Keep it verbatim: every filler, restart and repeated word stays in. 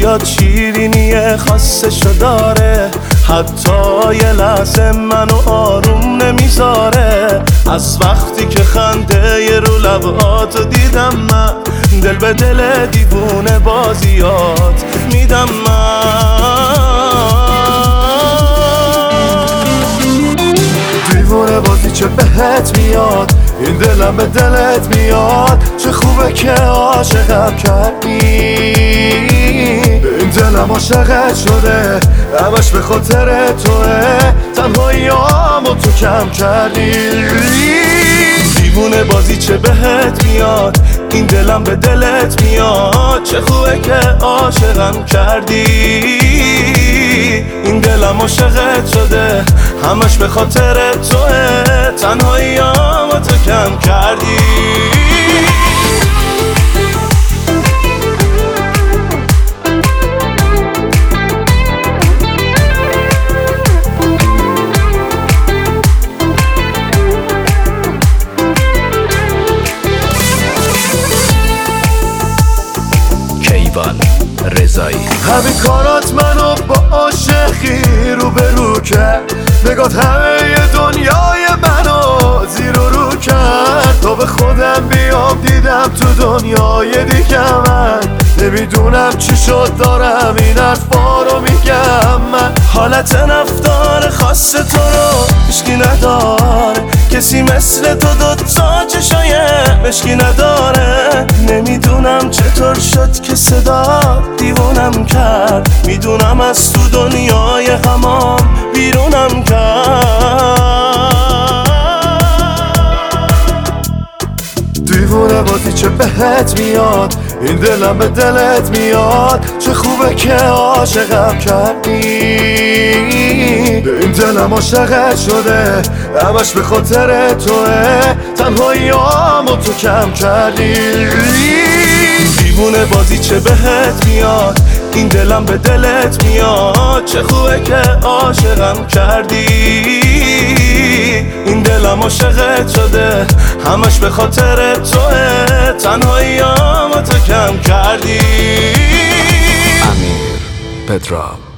بیاد شیرینی خاصشو داره، حتی یه لحظه منو آروم نمیذاره. از وقتی که خنده ی رو لباتو دیدم من، دل به دل دیوونه بازیات میدم من. دیوونه بازی چه بهت میاد، این دلم به دلت میاد. چه خوبه که عاشقم کردی، این دلم عاشقت شده، همش به خاطر توه. تنهاییامو تو کم کردی. دیوونه بازی چه بهت میاد، این دلم به دلت میاد. چه خوبه که عاشقم کردی، این دلم عاشقت شده، همش به خاطر توه. تنهاییامو تو کم کردی. رضایی همین کارات منو با عاشقی رو به رو کرد، نگات همه دنیای منو زیر و رو کرد. تا به خودم بیام دیدم تو دنیای دیگه من، نمیدونم چی شد دارم این حرفا رو میگم من. حالت رفتار خاص تو رو هیچکی نداره، کسی مثل تو دوتا چشای مشکی نداره. نمیدونم چطور شد که صدا دیوونم کرد، میدونم از تو دنیای غمام بیرونم کرد. دیوونه بازی چه بهت میاد، این دلم به دلت میاد. چه خوبه که عاشقم کردی، این دلم عاشقت شده، همش به خاطر توه. تنهاییامو تو کم کردی. دیوونه بازی چه بهت میاد، این دلم به دلت میاد. چه خوبه که عاشقم کردی، این دلم عاشقت شده، همش به خاطر توه. تنهاییامو تو کم کردی. امیر پدرام.